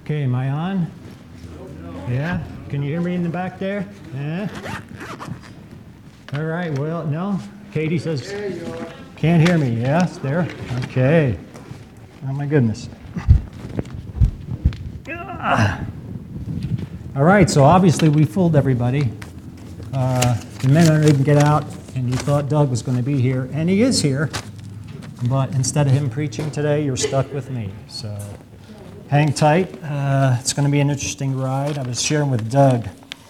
Okay, am I on? Yeah? Can you hear me in the back there? Yeah? All right, well, no? Katie says, can't hear me. Yes, there? Okay. Oh, my goodness. All right, so obviously we fooled everybody. The minute I didn't get out, and you thought Doug was going to be here, and he is here, but instead of him preaching today, you're stuck with me. So hang tight. It's going to be an interesting ride. I was sharing with Doug.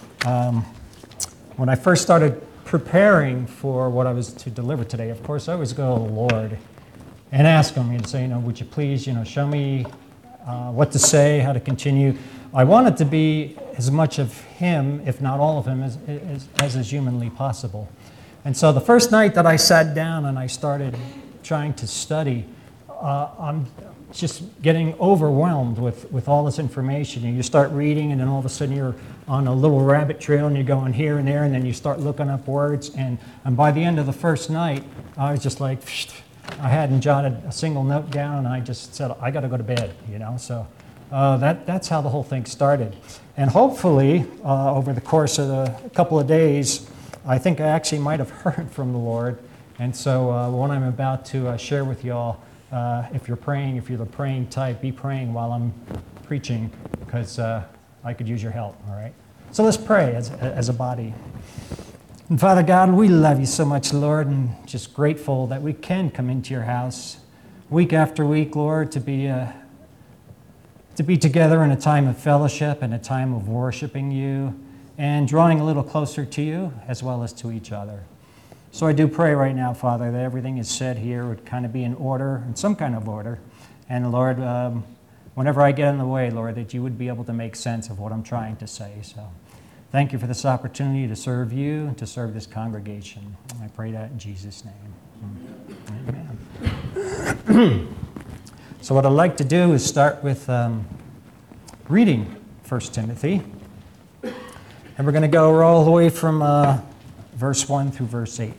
When I first started preparing for what I was to deliver today, of course, I always go to the Lord and ask him, and say, would you please, show me what to say, how to continue. I want it to be as much of him, if not all of him, as is humanly possible. And so the first night that I sat down and I started trying to study, I'm just getting overwhelmed with all this information. And you start reading, and then all of a sudden you're on a little rabbit trail, and you're going here and there, and then you start looking up words. And by the end of the first night, I was just like, I hadn't jotted a single note down, and I just said, I got to go to bed, So that's how the whole thing started. And hopefully, over the course of a couple of days, I think I actually might have heard from the Lord. And so what I'm about to share with y'all, if you're praying, if you're the praying type, be praying while I'm preaching, because I could use your help, all right? So let's pray as a body. And Father God, we love you so much, Lord, and just grateful that we can come into your house week after week, Lord, to be together in a time of fellowship and a time of worshiping you and drawing a little closer to you as well as to each other. So I do pray right now, Father, that everything is said here would kind of be in order, in some kind of order. And Lord, whenever I get in the way, Lord, that you would be able to make sense of what I'm trying to say. So thank you for this opportunity to serve you and to serve this congregation. I pray that in Jesus' name. Amen. So what I'd like to do is start with reading 1 Timothy. And we're going to go all the way from verse 1 through verse 8.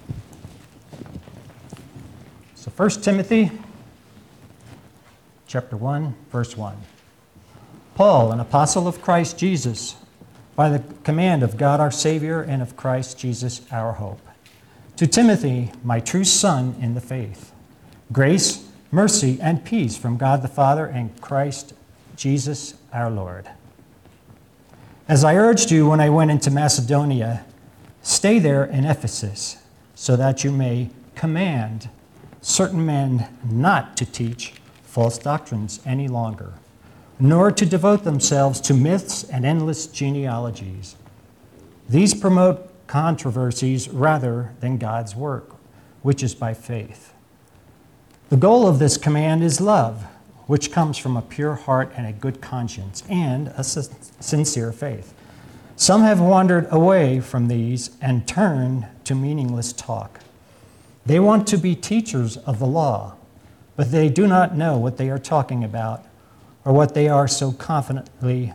So 1 Timothy chapter 1, verse 1. Paul, an apostle of Christ Jesus, by the command of God our Savior and of Christ Jesus our hope. To Timothy, my true son in the faith, grace, mercy, and peace from God the Father and Christ Jesus our Lord. As I urged you when I went into Macedonia, stay there in Ephesus, so that you may command certain men not to teach false doctrines any longer, nor to devote themselves to myths and endless genealogies. These promote controversies rather than God's work, which is by faith. The goal of this command is love, which comes from a pure heart and a good conscience and a sincere faith. Some have wandered away from these and turned to meaningless talk. They want to be teachers of the law, but they do not know what they are talking about or what they so confidently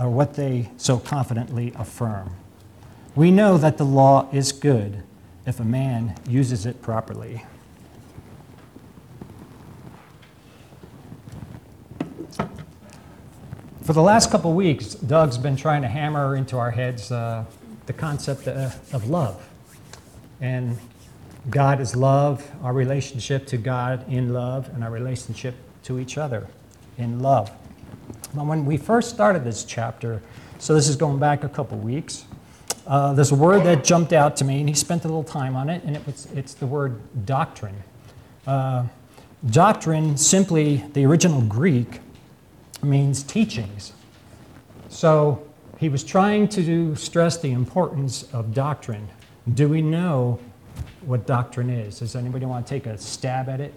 affirm. We know that the law is good if a man uses it properly. For the last couple of weeks, Doug's been trying to hammer into our heads the concept of love. And God is love, our relationship to God in love, and our relationship to each other in love. Now, when we first started this chapter, so this is going back a couple of weeks, there's a word that jumped out to me, and he spent a little time on it, and it's the word doctrine. Doctrine, simply the original Greek, means teachings. So he was trying to stress the importance of doctrine. Do we know what doctrine is? Does anybody want to take a stab at it?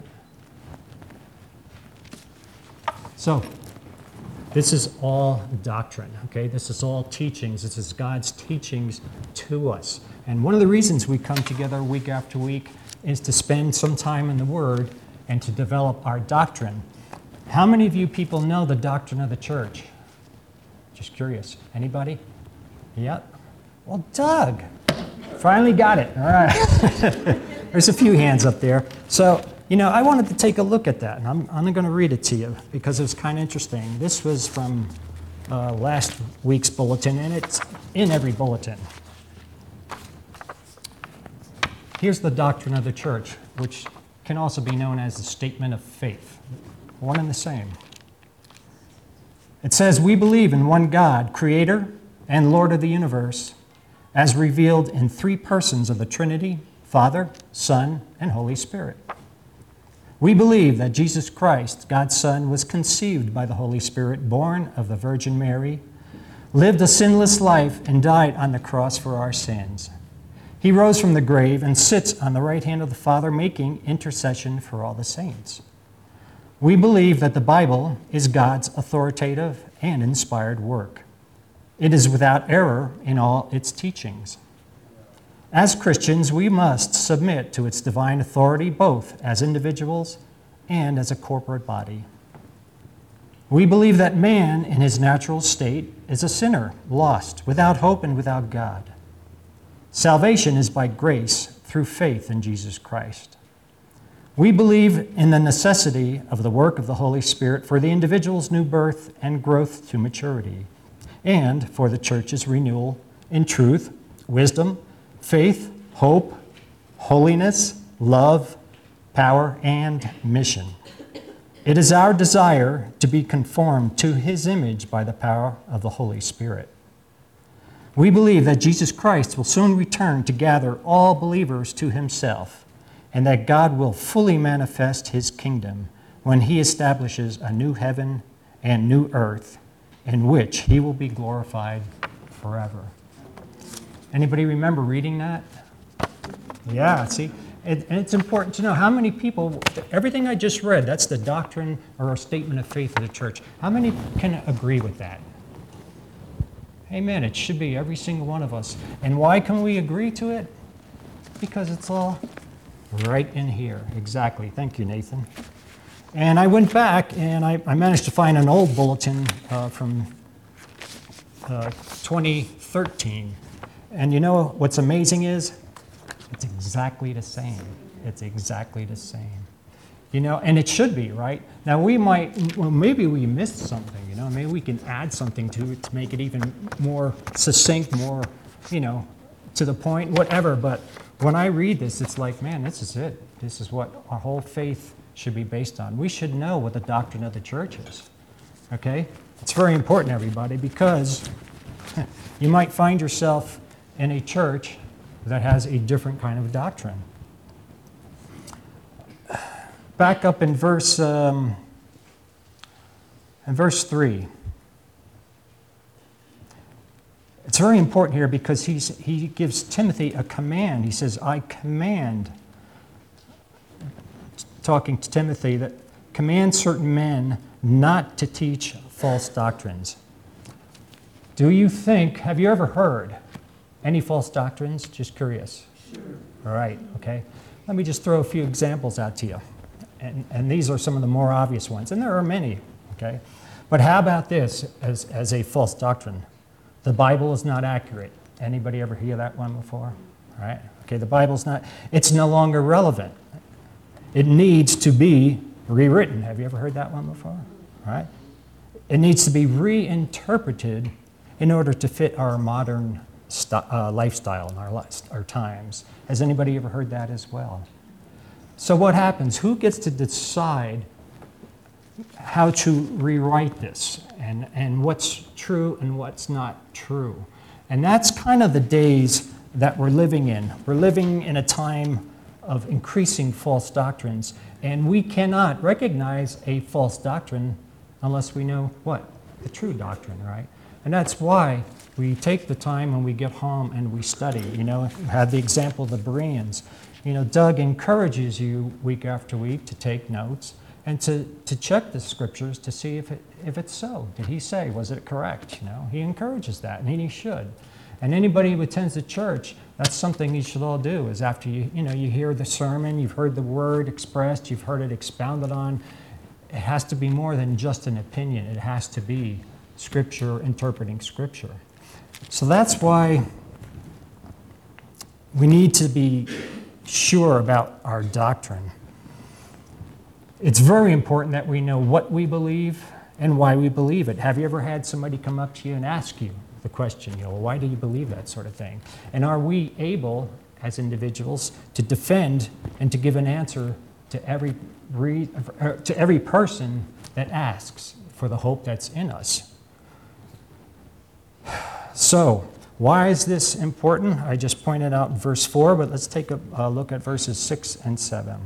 So this is all doctrine, okay? This is all teachings. This is God's teachings to us. And one of the reasons we come together week after week is to spend some time in the Word and to develop our doctrine. How many of you people know the doctrine of the church? Just curious. Anybody? Yep. Well, Doug finally got it. All right. There's a few hands up there. So, I wanted to take a look at that, and I'm going to read it to you because it's kind of interesting. This was from last week's bulletin, and it's in every bulletin. Here's the doctrine of the church, which can also be known as the statement of faith, one and the same. It says, "We believe in one God, creator and Lord of the universe, as revealed in three persons of the Trinity, Father, Son, and Holy Spirit. We believe that Jesus Christ, God's Son, was conceived by the Holy Spirit, born of the Virgin Mary, lived a sinless life, and died on the cross for our sins. He rose from the grave and sits on the right hand of the Father, making intercession for all the saints. We believe that the Bible is God's authoritative and inspired work. It is without error in all its teachings. As Christians, we must submit to its divine authority both as individuals and as a corporate body. We believe that man in his natural state is a sinner, lost, without hope and without God. Salvation is by grace through faith in Jesus Christ. We believe in the necessity of the work of the Holy Spirit for the individual's new birth and growth to maturity, and for the church's renewal in truth, wisdom, faith, hope, holiness, love, power, and mission. It is our desire to be conformed to His image by the power of the Holy Spirit. We believe that Jesus Christ will soon return to gather all believers to Himself, and that God will fully manifest His kingdom when He establishes a new heaven and new earth in which He will be glorified forever. Anybody remember reading that? Yeah, see? And it's important to know how many people, everything I just read, that's the doctrine or a statement of faith of the church. How many can agree with that? Amen. It should be every single one of us. And why can we agree to it? Because it's all right in here. Exactly. Thank you, Nathan. And I went back and I managed to find an old bulletin from 2013. And you know what's amazing is it's exactly the same. It's exactly the same. And it should be, right? Now maybe we missed something, maybe we can add something to it to make it even more succinct, more, to the point, whatever. But when I read this, it's like, man, this is it. This is what our whole faith should be based on. We should know what the doctrine of the church is, okay? It's very important, everybody, because you might find yourself in a church that has a different kind of doctrine. Back up in verse 3. It's very important here because he gives Timothy a command. He says, I command, talking to Timothy, that command certain men not to teach false doctrines. Have you ever heard any false doctrines? Just curious. Sure. All right, okay. Let me just throw a few examples out to you. And these are some of the more obvious ones, and there are many, okay? But how about this as a false doctrine? The Bible is not accurate. Anybody ever hear that one before? All right, okay, the Bible's not, it's no longer relevant. It needs to be rewritten. Have you ever heard that one before? All right. It needs to be reinterpreted in order to fit our modern lifestyle and our times. Has anybody ever heard that as well? So what happens? Who gets to decide how to rewrite this and what's true and what's not true? And that's kind of the days that we're living in. We're living in a time of increasing false doctrines, and we cannot recognize a false doctrine unless we know what? The true doctrine, right? And that's why we take the time when we get home and we study. We had the example of the Bereans. Doug encourages you week after week to take notes and to check the scriptures to see if it's so. Did he say? Was it correct? He encourages that, and he should. And anybody who attends the church, that's something you should all do, is after you hear the sermon, you've heard the word expressed, you've heard it expounded on, it has to be more than just an opinion. It has to be Scripture interpreting Scripture. So that's why we need to be sure about our doctrine. It's very important that we know what we believe and why we believe it. Have you ever had somebody come up to you and ask you the question, why do you believe that sort of thing? And are we able, as individuals, to defend and to give an answer to every person that asks for the hope that's in us? So, why is this important? I just pointed out verse 4, but let's take a look at verses 6 and 7.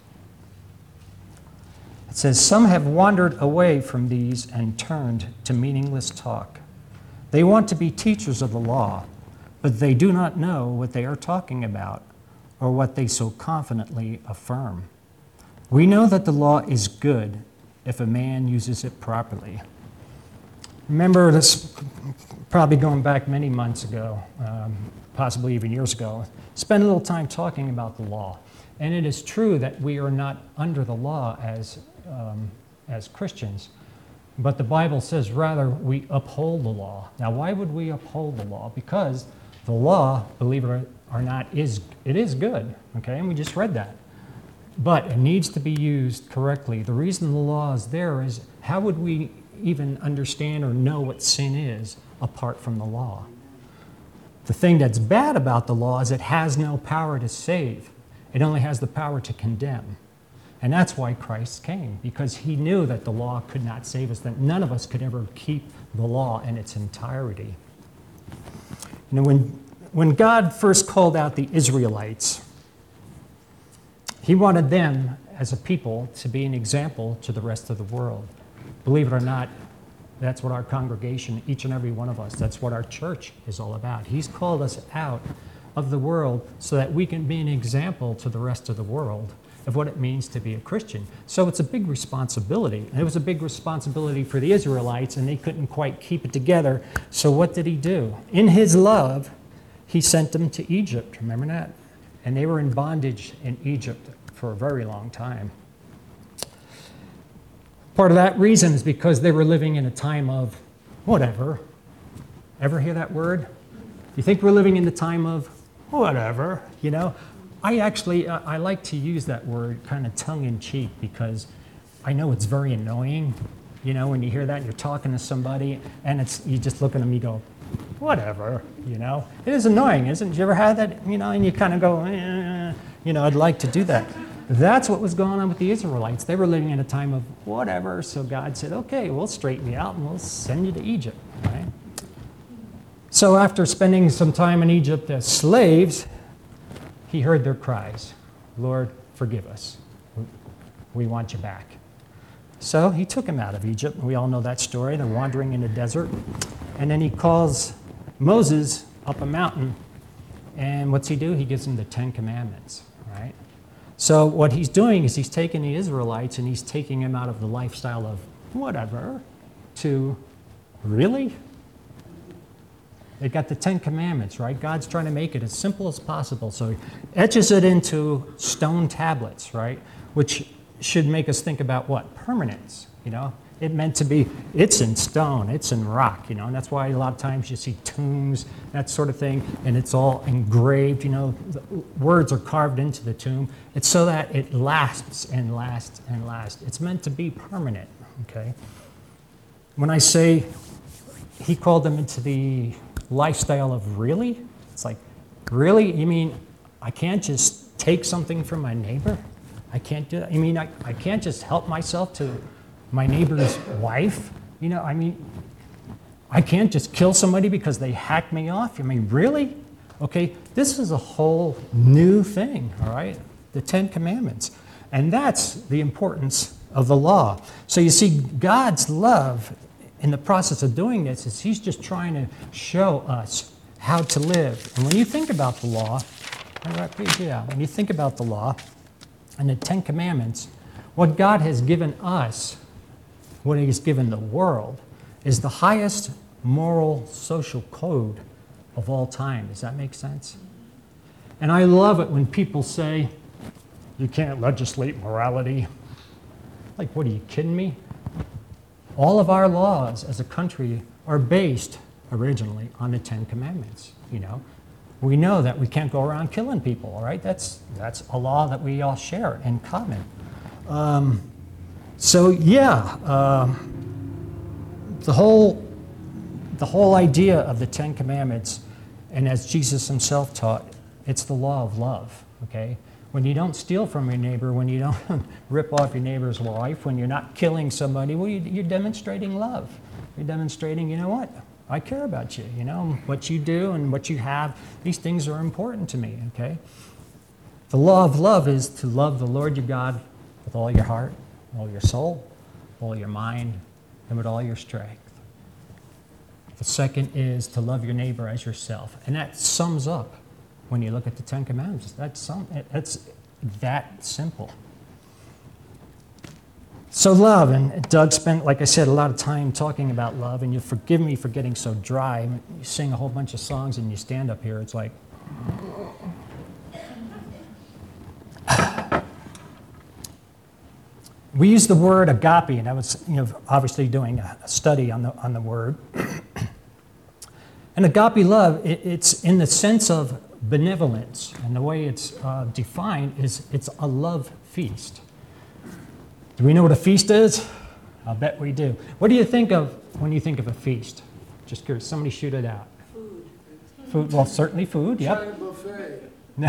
It says, "Some have wandered away from these and turned to meaningless talk. They want to be teachers of the law, but they do not know what they are talking about or what they so confidently affirm. We know that the law is good if a man uses it properly." Remember this, probably going back many months ago, possibly even years ago, spent a little time talking about the law. And it is true that we are not under the law as Christians, but the Bible says rather we uphold the law. Now, why would we uphold the law? Because the law, believe it or not, is good, okay? And we just read that. But it needs to be used correctly. The reason the law is there is how would we even understand or know what sin is apart from the law? The thing that's bad about the law is it has no power to save. It only has the power to condemn. And that's why Christ came, because he knew that the law could not save us, that none of us could ever keep the law in its entirety. When God first called out the Israelites, he wanted them as a people to be an example to the rest of the world. Believe it or not, that's what our congregation, each and every one of us, that's what our church is all about. He's called us out of the world so that we can be an example to the rest of the world of what it means to be a Christian. So it's a big responsibility. And it was a big responsibility for the Israelites, and they couldn't quite keep it together. So what did he do? In his love, he sent them to Egypt. Remember that? And they were in bondage in Egypt for a very long time. Part of that reason is because they were living in a time of whatever. Ever hear that word? You think we're living in the time of whatever, I like to use that word kind of tongue-in-cheek because I know it's very annoying, when you hear that and you're talking to somebody and you just look at them, you go, whatever, It is annoying, isn't it? You ever had that, and you kind of go, I'd like to do that. That's what was going on with the Israelites. They were living in a time of whatever, so God said, okay, we'll straighten you out and we'll send you to Egypt, right? So after spending some time in Egypt as slaves, he heard their cries, Lord, forgive us. We want you back. So he took them out of Egypt. We all know that story. They're wandering in the desert. And then he calls Moses up a mountain. And what's he do? He gives them the 10 Commandments, right? So what he's doing is he's taking the Israelites and he's taking them out of the lifestyle of whatever to really? They got the 10 Commandments, right? God's trying to make it as simple as possible. So he etches it into stone tablets, right? Which should make us think about what? Permanence, It meant to be, it's in stone, it's in rock, and that's why a lot of times you see tombs, that sort of thing, and it's all engraved, the words are carved into the tomb. It's so that it lasts and lasts and lasts. It's meant to be permanent, okay? When I say he called them into the lifestyle of really, it's like, really? You mean I can't just take something from my neighbor? I can't do that? You mean I can't just help myself to my neighbor's wife? I can't just kill somebody because they hacked me off? Really? Okay, this is a whole new thing, all right? The 10 Commandments. And that's the importance of the law. So you see, God's love in the process of doing this is he's just trying to show us how to live. And when you think about the law, when you think about the law and the 10 Commandments, what God has given us, what he's given the world, is the highest moral social code of all time. Does that make sense? And I love it when people say, you can't legislate morality. Like, what, are you kidding me? All of our laws as a country are based originally on the 10 Commandments, We know that we can't go around killing people, all right? That's a law that we all share in common. So yeah, the whole idea of the Ten Commandments, and as Jesus himself taught, it's the law of love, okay? When you don't steal from your neighbor, when you don't rip off your neighbor's wife, when you're not killing somebody, well, you're demonstrating love. You're demonstrating, you know what? I care about you, you know, what you do and what you have. These things are important to me, okay? The law of love is to love the Lord your God with all your heart, all your soul, all your mind, and with all your strength. The second is to love your neighbor as yourself. And that sums up, when you look at the Ten Commandments, that's that simple. So love, and Doug spent, like I said, a lot of time talking about love, and you'll forgive me for getting so dry. You sing a whole bunch of songs and you stand up here, it's like... We use the word agape, and I was, obviously doing a study on the word. And agape love, it's in the sense of benevolence, and the way it's defined is it's a love feast. Do we know what a feast is? I'll bet we do. What do you think of when you think of a feast? Just curious. Somebody shoot it out. Food. Food. Well, certainly food. Yep. Giant buffet.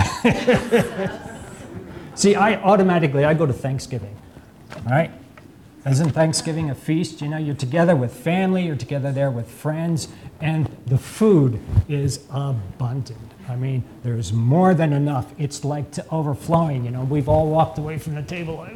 See, I go to Thanksgiving. All right? Isn't Thanksgiving a feast? You're together with family, you're together there with friends, and the food is abundant. I mean, there's more than enough. It's like to overflowing. We've all walked away from the table like,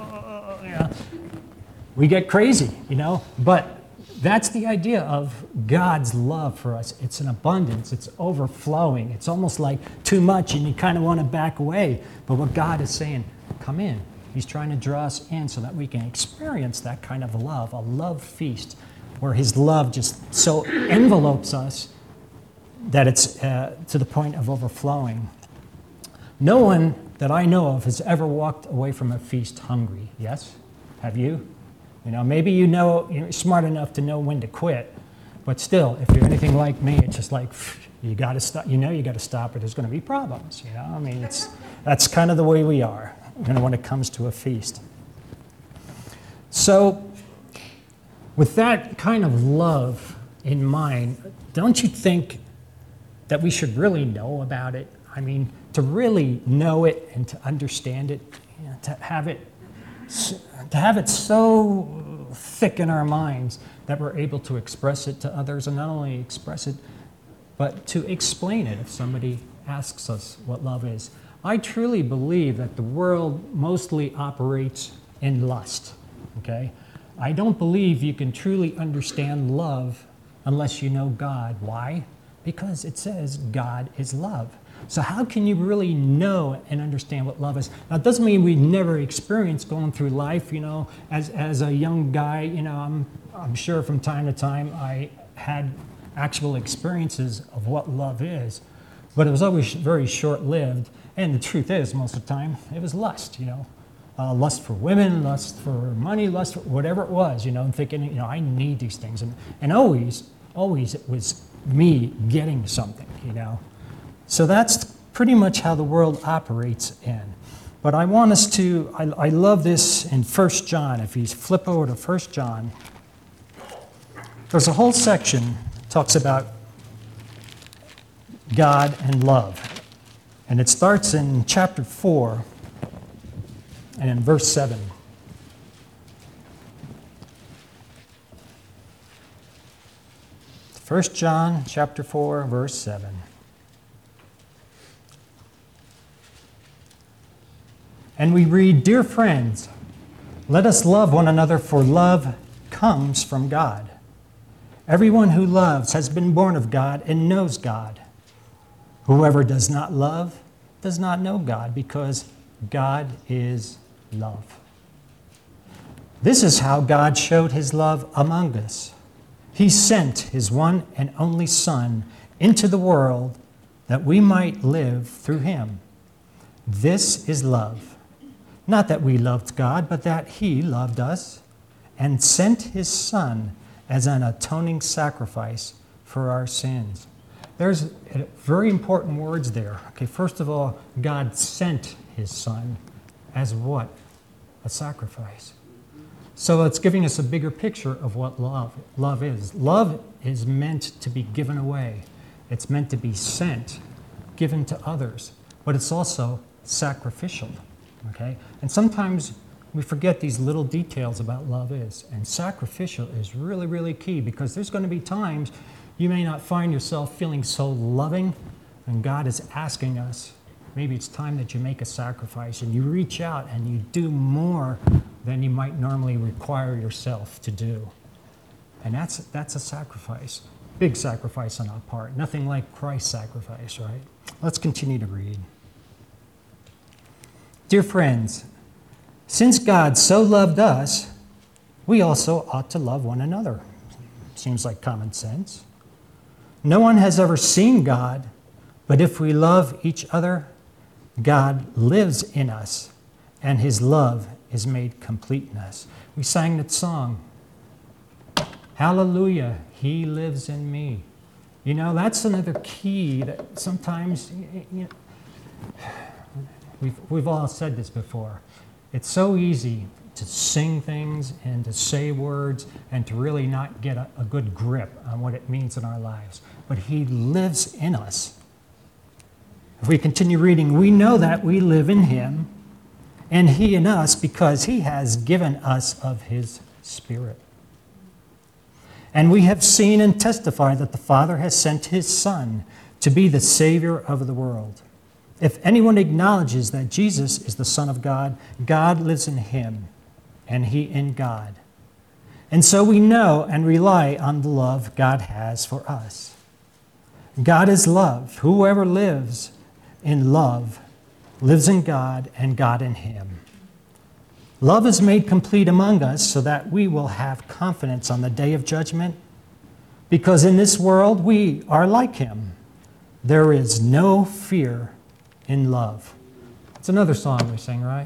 we get crazy, but that's the idea of God's love for us. It's an abundance. It's overflowing. It's almost like too much and you kind of want to back away. But what God is saying, come in. He's trying to draw us in so that we can experience that kind of love, a love feast, where his love just so envelopes us that it's to the point of overflowing. No one that I know of has ever walked away from a feast hungry. Yes? Have you? Maybe you're smart enough to know when to quit, but still, if you're anything like me, it's just like, you got to stop. You got to stop, or there's going to be problems. I mean, that's kind of the way we are. When it comes to a feast. So, with that kind of love in mind, don't you think that we should really know about it? I mean, to really know it and to understand it, to have it so thick in our minds that we're able to express it to others, and not only express it, but to explain it if somebody asks us what love is. I truly believe that the world mostly operates in lust, okay? I don't believe you can truly understand love unless you know God. Why? Because it says God is love. So how can you really know and understand what love is? Now, it doesn't mean we never experience going through life, as a young guy, I'm sure from time to time I had actual experiences of what love is, but it was always very short-lived. And the truth is, most of the time, it was lust, lust for women, lust for money, lust for whatever it was, and thinking, I need these things. And always it was me getting something, So that's pretty much how the world operates in. But I want us to, I love this in 1 John. If you flip over to 1 John, there's a whole section that talks about God and love. And it starts in chapter 4 and in verse 7. 1 John chapter 4, verse 7. And we read, "Dear friends, let us love one another, for love comes from God. Everyone who loves has been born of God and knows God. Whoever does not love does not know God, because God is love. This is how God showed his love among us. He sent his one and only Son into the world that we might live through him. This is love. Not that we loved God, but that he loved us and sent his Son as an atoning sacrifice for our sins." There's very important words there. Okay, first of all, God sent his Son as what? A sacrifice. So it's giving us a bigger picture of what love is. Love is meant to be given away. It's meant to be sent, given to others. But it's also sacrificial, okay? And sometimes we forget these little details about love is. And sacrificial is really, really key, because there's going to be times you may not find yourself feeling so loving, and God is asking us, maybe it's time that you make a sacrifice and you reach out and you do more than you might normally require yourself to do. And that's a sacrifice, big sacrifice on our part. Nothing like Christ's sacrifice, right? Let's continue to read. Dear friends, since God so loved us, we also ought to love one another. Seems like common sense. No one has ever seen God, but if we love each other, God lives in us, and his love is made complete in us. We sang that song, Hallelujah, he lives in me. You know, that's another key that sometimes, we've all said this before. It's so easy to sing things and to say words and to really not get a good grip on what it means in our lives. But he lives in us. If we continue reading, we know that we live in him and he in us because he has given us of his Spirit. And we have seen and testified that the Father has sent his Son to be the Savior of the world. If anyone acknowledges that Jesus is the Son of God, God lives in him and he in God. And so we know and rely on the love God has for us. God is love. Whoever lives in love lives in God and God in him. Love is made complete among us so that we will have confidence on the day of judgment, because in this world we are like him. There is no fear in love. It's another song we sing, right?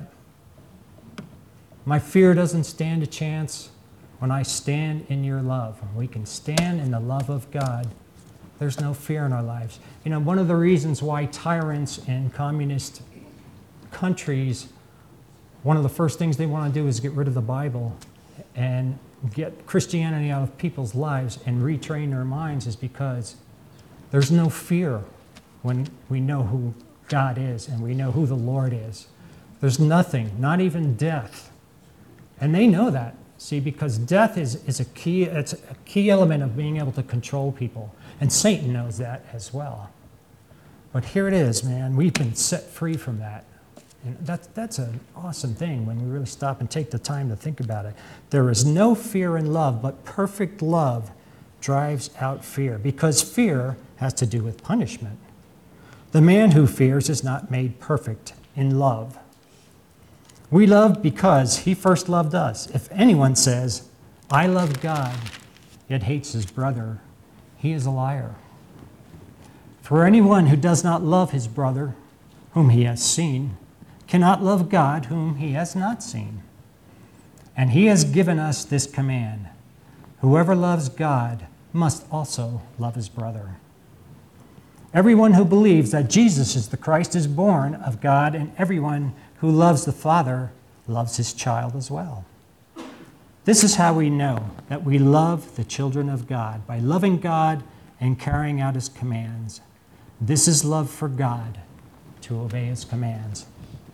My fear doesn't stand a chance when I stand in your love. When we can stand in the love of God, there's no fear in our lives. You know, one of the reasons why tyrants in communist countries, one of the first things they want to do is get rid of the Bible and get Christianity out of people's lives and retrain their minds, is because there's no fear when we know who God is and we know who the Lord is. There's nothing, not even death. And they know that, see, because death is a key element of being able to control people. And Satan knows that as well. But here it is, man. We've been set free from that. And that's an awesome thing when we really stop and take the time to think about it. There is no fear in love, but perfect love drives out fear, because fear has to do with punishment. The man who fears is not made perfect in love. We love because he first loved us. If anyone says, I love God, yet hates his brother, he is a liar. For anyone who does not love his brother, whom he has seen, cannot love God, whom he has not seen. And he has given us this command: whoever loves God must also love his brother. Everyone who believes that Jesus is the Christ is born of God, and everyone who loves the Father loves his child as well. This is how we know that we love the children of God, by loving God and carrying out his commands. This is love for God, to obey his commands.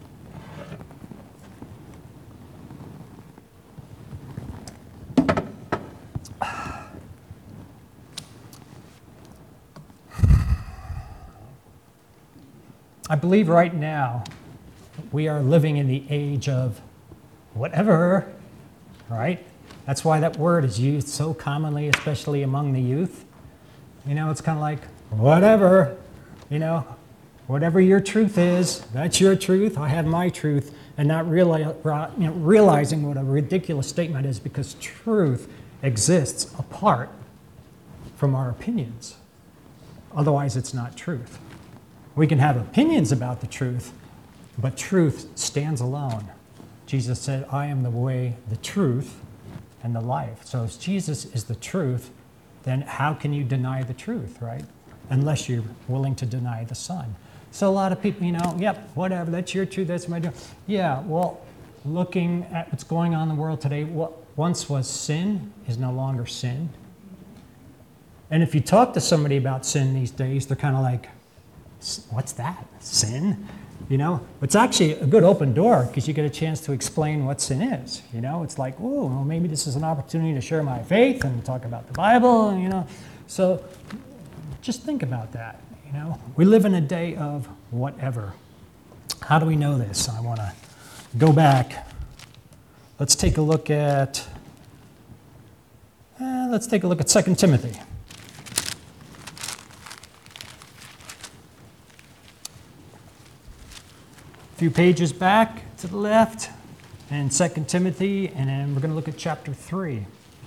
I believe right now we are living in the age of whatever, right? That's why that word is used so commonly, especially among the youth. You know, it's kind of like, whatever, you know, whatever your truth is, that's your truth, I have my truth, and not realizing what a ridiculous statement is, because truth exists apart from our opinions. Otherwise, it's not truth. We can have opinions about the truth, but truth stands alone. Jesus said, I am the way, the truth, and the life. So if Jesus is the truth, then how can you deny the truth, right? Unless you're willing to deny the Son. So a lot of people, you know, yep, whatever, that's your truth, that's my truth. Yeah, well, looking at what's going on in the world today, what once was sin is no longer sin. And if you talk to somebody about sin these days, they're kind of like, what's that? Sin? You know, it's actually a good open door because you get a chance to explain what sin is. You know, it's like, oh, well, maybe this is an opportunity to share my faith and talk about the Bible, and, you know. So just think about that, you know. We live in a day of whatever. How do we know this? I want to go back. Let's take a look at 2 Timothy. Few pages back to the left, and 2 Timothy, and then we're going to look at chapter 3.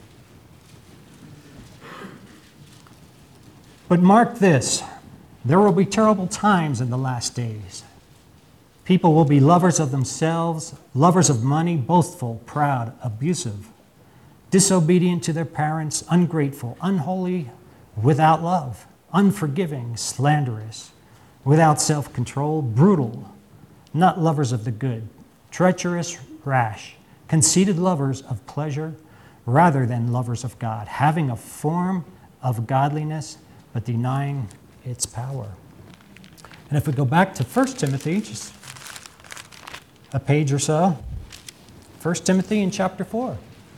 But mark this, there will be terrible times in the last days. People will be lovers of themselves, lovers of money, boastful, proud, abusive, disobedient to their parents, ungrateful, unholy, without love, unforgiving, slanderous, without self-control, brutal, not lovers of the good, treacherous, rash, conceited lovers of pleasure rather than lovers of God, having a form of godliness but denying its power. And if we go back to 1 Timothy, just a page or so, 1 Timothy in chapter 4.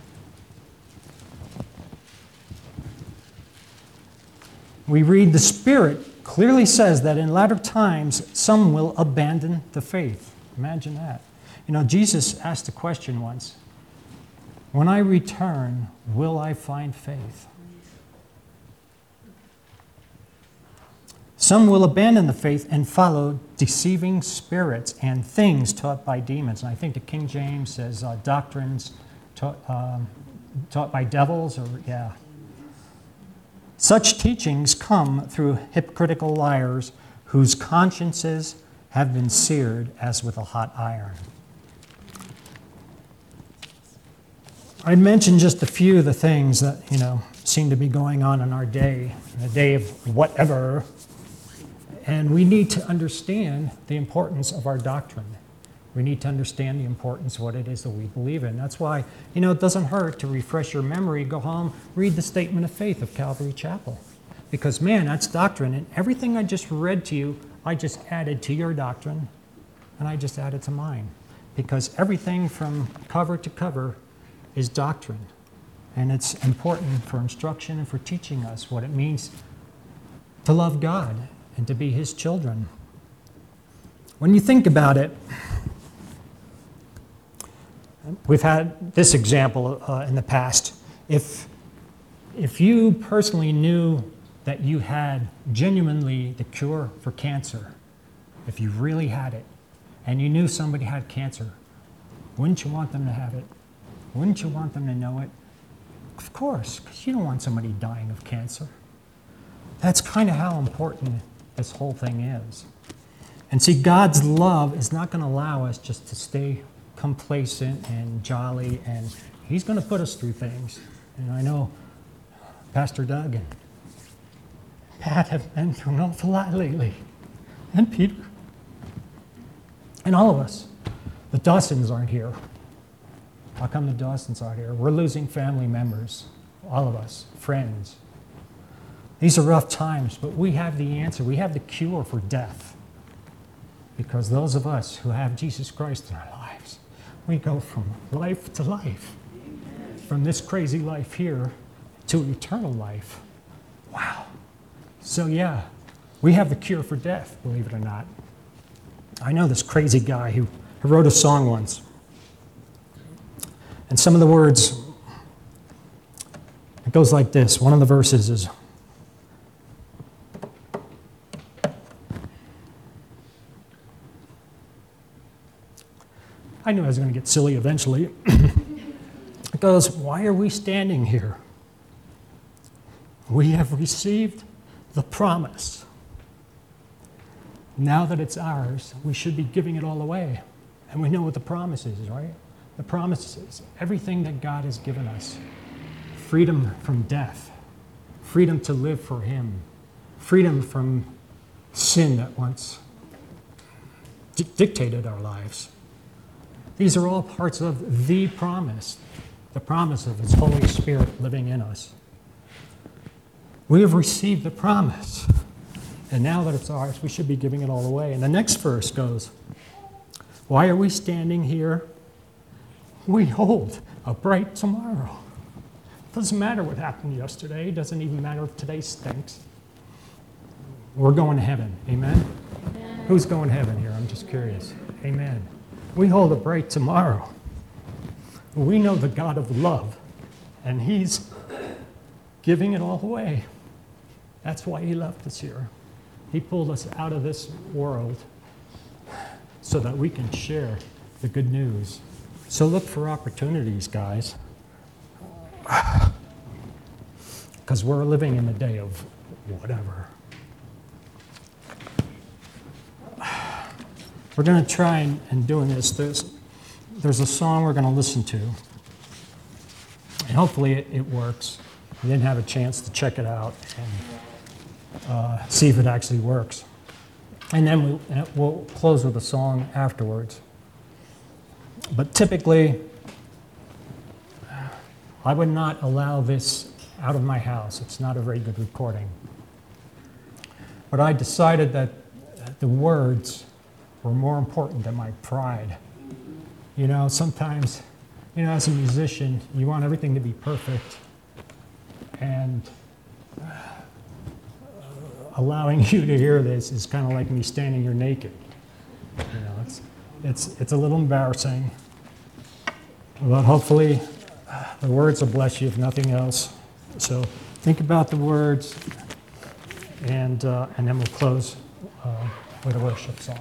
We read, the Spirit clearly says that in latter times some will abandon the faith. Imagine that. You know, Jesus asked a question once, when I return, will I find faith? Some will abandon the faith and follow deceiving spirits and things taught by demons. And I think the King James says doctrines taught by devils, or yeah. Such teachings come through hypocritical liars whose consciences have been seared as with a hot iron. I mentioned just a few of the things that, you know, seem to be going on in our day, the day of whatever. And we need to understand the importance of our doctrine. We need to understand the importance of what it is that we believe in. That's why, you know, it doesn't hurt to refresh your memory, go home, read the Statement of Faith of Calvary Chapel. Because, man, that's doctrine. And everything I just read to you, I just added to your doctrine, and I just added to mine. Because everything from cover to cover is doctrine. And it's important for instruction and for teaching us what it means to love God and to be His children. When you think about it, we've had this example in the past. If you personally knew that you had genuinely the cure for cancer, if you really had it, and you knew somebody had cancer, wouldn't you want them to have it? Wouldn't you want them to know it? Of course, because you don't want somebody dying of cancer. That's kind of how important this whole thing is. And see, God's love is not going to allow us just to stay complacent and jolly, and He's going to put us through things. And I know Pastor Doug and Pat have been through an awful lot lately, and Peter, and all of us. The Dawsons aren't here. How come the Dawsons aren't here? We're losing family members, all of us, friends. These are rough times, but we have the answer. We have the cure for death. Because those of us who have Jesus Christ in our lives, we go from life to life. From this crazy life here to eternal life. Wow. So yeah, we have the cure for death, believe it or not. I know this crazy guy who wrote a song once. And some of the words, it goes like this. One of the verses is, I knew I was going to get silly eventually. It goes, why are we standing here? We have received the promise. Now that it's ours, we should be giving it all away. And we know what the promise is, right? The promise is everything that God has given us. Freedom from death. Freedom to live for Him. Freedom from sin that once dictated our lives. These are all parts of the promise of His Holy Spirit living in us. We have received the promise, and now that it's ours, we should be giving it all away. And the next verse goes, why are we standing here? We hold a bright tomorrow. Doesn't matter what happened yesterday. Doesn't even matter if today stinks. We're going to heaven. Amen? Amen. Who's going to heaven here? I'm just curious. Amen. We hold a bright tomorrow. We know the God of love, and He's giving it all away. That's why He left us here. He pulled us out of this world so that we can share the good news. So look for opportunities, guys. Because we're living in the day of whatever. We're going to try and doing this. There's a song we're going to listen to. And hopefully it works. We didn't have a chance to check it out and see if it actually works. And then we'll close with a song afterwards. But typically, I would not allow this out of my house. It's not a very good recording. But I decided that the words were more important than my pride. You know, sometimes, as a musician, you want everything to be perfect. And allowing you to hear this is kind of like me standing here naked. It's a little embarrassing. But hopefully, the words will bless you, if nothing else. So think about the words, and then we'll close with a worship song.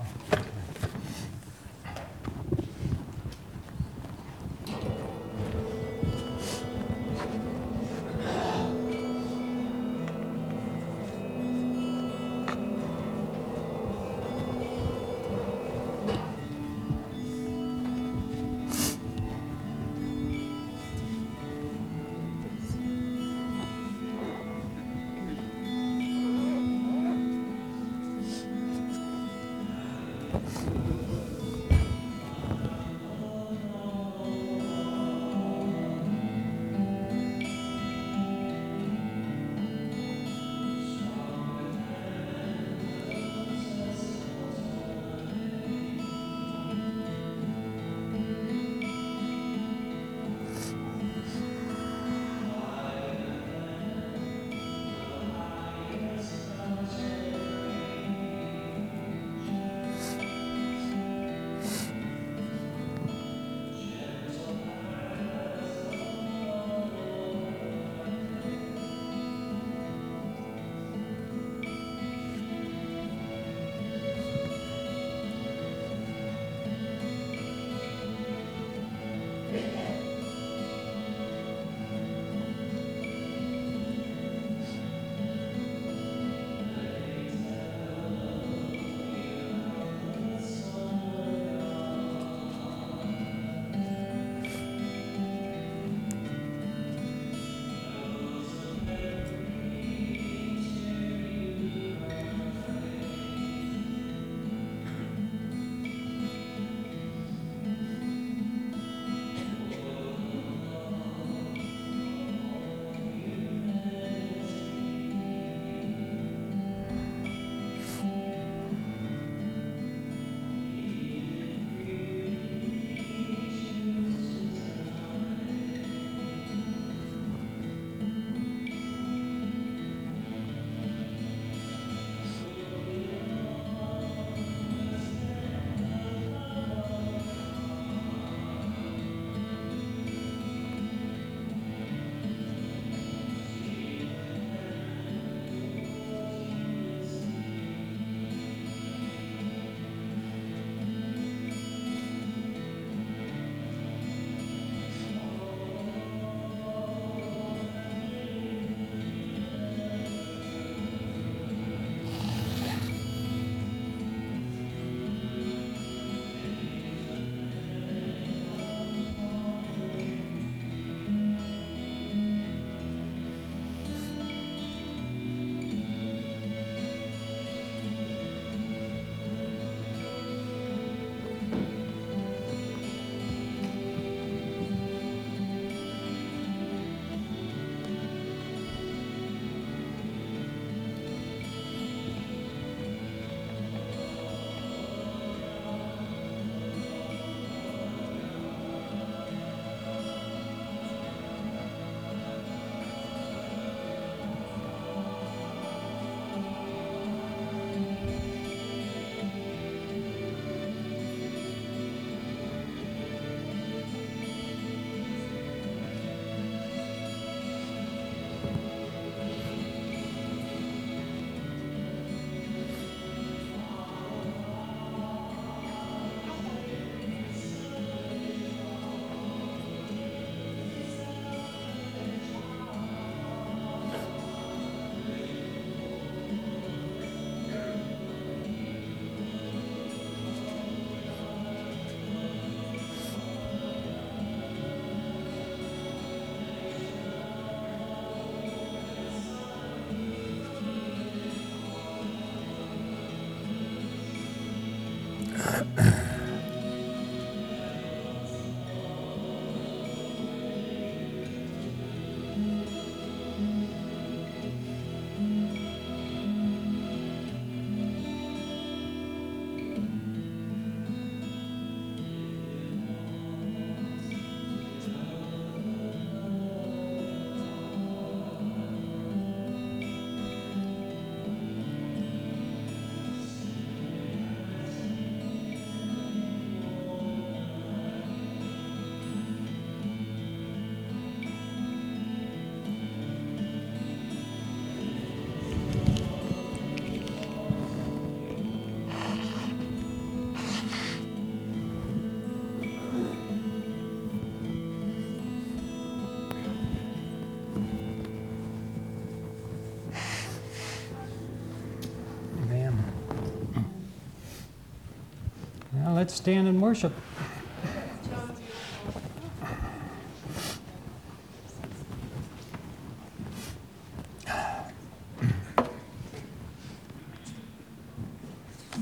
Now let's stand and worship.